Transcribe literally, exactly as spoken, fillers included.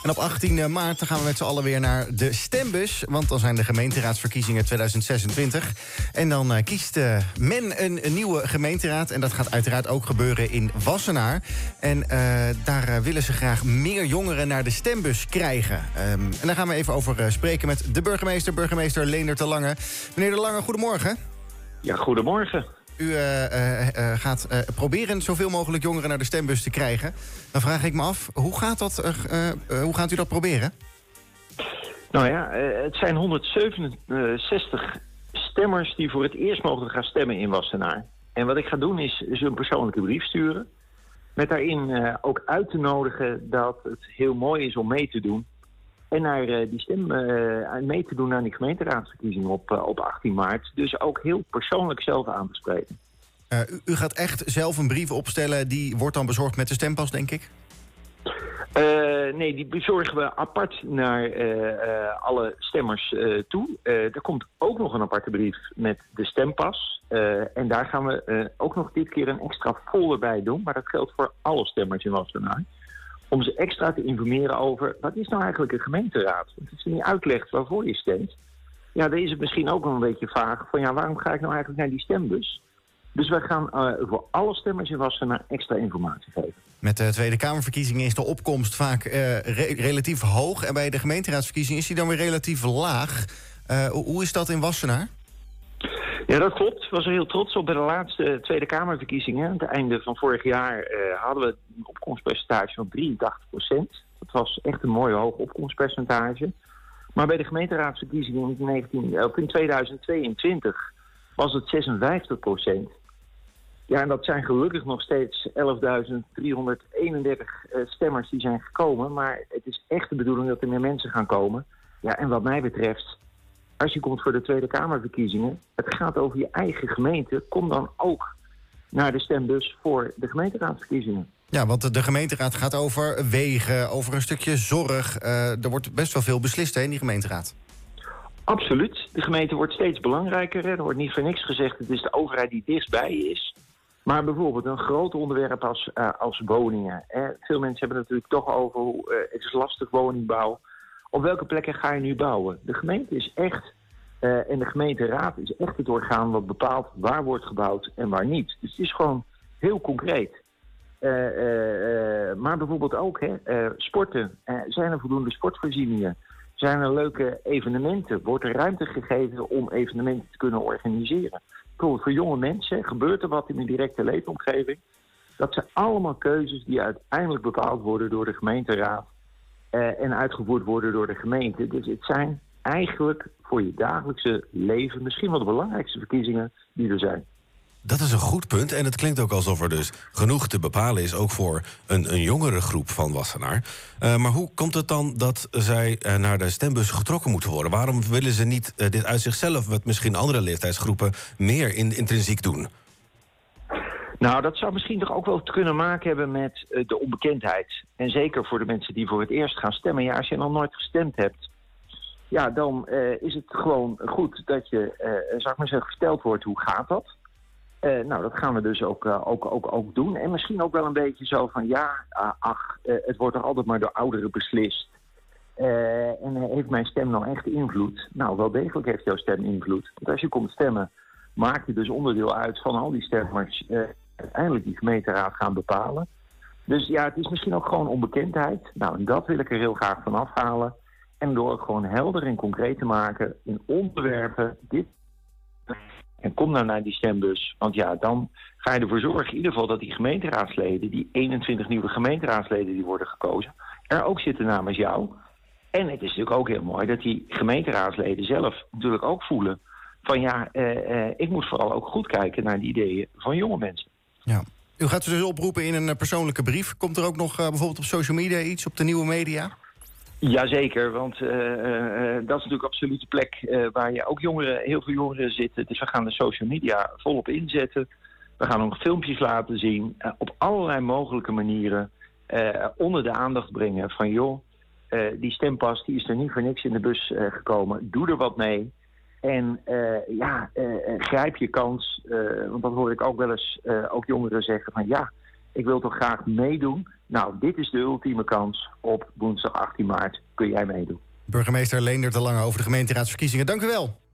En op achttien maart gaan we met z'n allen weer naar de stembus. Want dan zijn de gemeenteraadsverkiezingen tweeduizend zesentwintig. En dan uh, kiest uh, men een, een nieuwe gemeenteraad. En dat gaat uiteraard ook gebeuren in Wassenaar. En uh, daar uh, willen ze graag meer jongeren naar de stembus krijgen. Um, en daar gaan we even over uh, spreken met de burgemeester, burgemeester Leendert de Lange. Meneer de Lange, goedemorgen. Ja, goedemorgen. U uh, uh, uh, gaat uh, proberen zoveel mogelijk jongeren naar de stembus te krijgen. Dan vraag ik me af, hoe gaat, dat, uh, uh, hoe gaat u dat proberen? Nou ja, uh, het zijn honderdzevenenzestig stemmers die voor het eerst mogen gaan stemmen in Wassenaar. En wat ik ga doen is ze een persoonlijke brief sturen. Met daarin uh, ook uit te nodigen dat het heel mooi is om mee te doen. En naar uh, die stem uh, mee te doen aan die gemeenteraadsverkiezingen op, uh, op achttien maart. Dus ook heel persoonlijk zelf aan te spreken. Uh, u, u gaat echt zelf een brief opstellen. Die wordt dan bezorgd met de stempas, denk ik? Uh, nee, die bezorgen we apart naar uh, uh, alle stemmers uh, toe. Uh, er komt ook nog een aparte brief met de stempas. Uh, en daar gaan we uh, ook nog dit keer een extra folder bij doen. Maar dat geldt voor alle stemmers in Wassenaar. Om ze extra te informeren over, wat is nou eigenlijk een gemeenteraad? Want als je niet uitlegt waarvoor je stemt, ja, dan is het misschien ook wel een beetje vaag van, ja, waarom ga ik nou eigenlijk naar die stembus? Dus wij gaan uh, voor alle stemmers in Wassenaar extra informatie geven. Met de Tweede Kamerverkiezingen is de opkomst vaak uh, re- relatief hoog. En bij de gemeenteraadsverkiezingen is die dan weer relatief laag. Uh, hoe is dat in Wassenaar? Ja, dat klopt. Ik was er heel trots op. Bij de laatste Tweede Kamerverkiezingen, aan het einde van vorig jaar, uh, hadden we een opkomstpercentage van drieëntachtig procent. Dat was echt een mooi hoog opkomstpercentage. Maar bij de gemeenteraadsverkiezingen in, negentien, of in tweeduizend tweeëntwintig was het zesenvijftig procent. Ja, en dat zijn gelukkig nog steeds elfduizend driehonderdeenendertig uh, stemmers die zijn gekomen. Maar het is echt de bedoeling dat er meer mensen gaan komen. Ja, en wat mij betreft, als je komt voor de Tweede Kamerverkiezingen, het gaat over je eigen gemeente, kom dan ook naar de stembus voor de gemeenteraadsverkiezingen. Ja, want de gemeenteraad gaat over wegen, over een stukje zorg. Uh, er wordt best wel veel beslist hè, in die gemeenteraad. Absoluut. De gemeente wordt steeds belangrijker. Hè. Er wordt niet voor niks gezegd, het is de overheid die dichtstbij je is. Maar bijvoorbeeld een groot onderwerp als, uh, als woningen. Hè. Veel mensen hebben het natuurlijk toch over, uh, het is lastig woningbouw. Op welke plekken ga je nu bouwen? De gemeente is echt, uh, en de gemeenteraad is echt het orgaan wat bepaalt waar wordt gebouwd en waar niet. Dus het is gewoon heel concreet. Uh, uh, uh, maar bijvoorbeeld ook hè, uh, sporten. Uh, zijn er voldoende sportvoorzieningen? Zijn er leuke evenementen? Wordt er ruimte gegeven om evenementen te kunnen organiseren? Bijvoorbeeld voor jonge mensen, gebeurt er wat in de directe leefomgeving? Dat zijn allemaal keuzes die uiteindelijk bepaald worden door de gemeenteraad. Uh, en uitgevoerd worden door de gemeente. Dus het zijn eigenlijk voor je dagelijkse leven misschien wel de belangrijkste verkiezingen die er zijn. Dat is een goed punt. En het klinkt ook alsof er dus genoeg te bepalen is, ook voor een, een jongere groep van Wassenaar. Uh, maar hoe komt het dan dat zij uh, naar de stembus getrokken moeten worden? Waarom willen ze niet uh, dit uit zichzelf, wat misschien andere leeftijdsgroepen, meer in, intrinsiek doen? Nou, dat zou misschien toch ook wel te kunnen maken hebben met uh, de onbekendheid. En zeker voor de mensen die voor het eerst gaan stemmen. Ja, als je nog nooit gestemd hebt, ja, dan uh, is het gewoon goed dat je, uh, zou ik maar zeggen, verteld wordt hoe gaat dat. Uh, nou, dat gaan we dus ook, uh, ook, ook, ook doen. En misschien ook wel een beetje zo van, ja, uh, ach, uh, het wordt toch altijd maar door ouderen beslist. Uh, en uh, heeft mijn stem nou echt invloed? Nou, wel degelijk heeft jouw stem invloed. Want als je komt stemmen, maak je dus onderdeel uit van al die stemmers uh, uiteindelijk die gemeenteraad gaan bepalen. Dus ja, het is misschien ook gewoon onbekendheid. Nou, en dat wil ik er heel graag van afhalen. En door het gewoon helder en concreet te maken in onderwerpen, dit. En kom nou naar die stembus. Want ja, dan ga je ervoor zorgen in ieder geval dat die gemeenteraadsleden, die eenentwintig nieuwe gemeenteraadsleden die worden gekozen, er ook zitten namens jou. En het is natuurlijk ook heel mooi dat die gemeenteraadsleden zelf natuurlijk ook voelen van ja, uh, uh, ik moet vooral ook goed kijken naar die ideeën van jonge mensen. Ja. U gaat ze dus oproepen in een persoonlijke brief. Komt er ook nog uh, bijvoorbeeld op social media iets, op de nieuwe media? Jazeker, want uh, uh, dat is natuurlijk absoluut de plek uh, waar je ook jongeren, heel veel jongeren zitten. Dus we gaan de social media volop inzetten. We gaan ook filmpjes laten zien. Uh, op allerlei mogelijke manieren uh, onder de aandacht brengen van joh, uh, die stempas die is er niet voor niks in de bus uh, gekomen. Doe er wat mee. En uh, ja, uh, grijp je kans. Uh, want dat hoor ik ook wel eens uh, ook jongeren zeggen van ja, ik wil toch graag meedoen. Nou, dit is de ultieme kans. Op woensdag achttien maart kun jij meedoen. Burgemeester Leendert de Lange over de gemeenteraadsverkiezingen. Dank u wel.